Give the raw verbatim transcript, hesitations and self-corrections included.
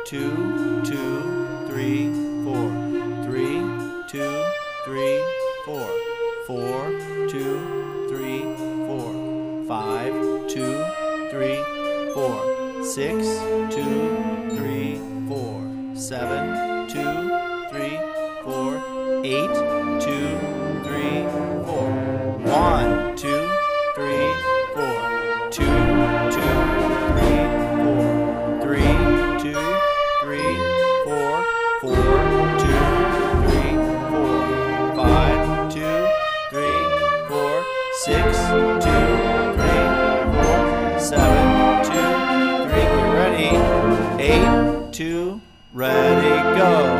two, two, three, four. Three, two, three, four. Four, two, three, four. Five, two, three, four. Six, two, three, four. Seven, two, three, four. Eight, two, three, four. One, two, three, four. Two, two, three, four. Three, two, three, four. Four, two, three, four. Five, two, three, four. Six, two, three, four. Seven, two, three. Get ready. Eight, two, ready, go.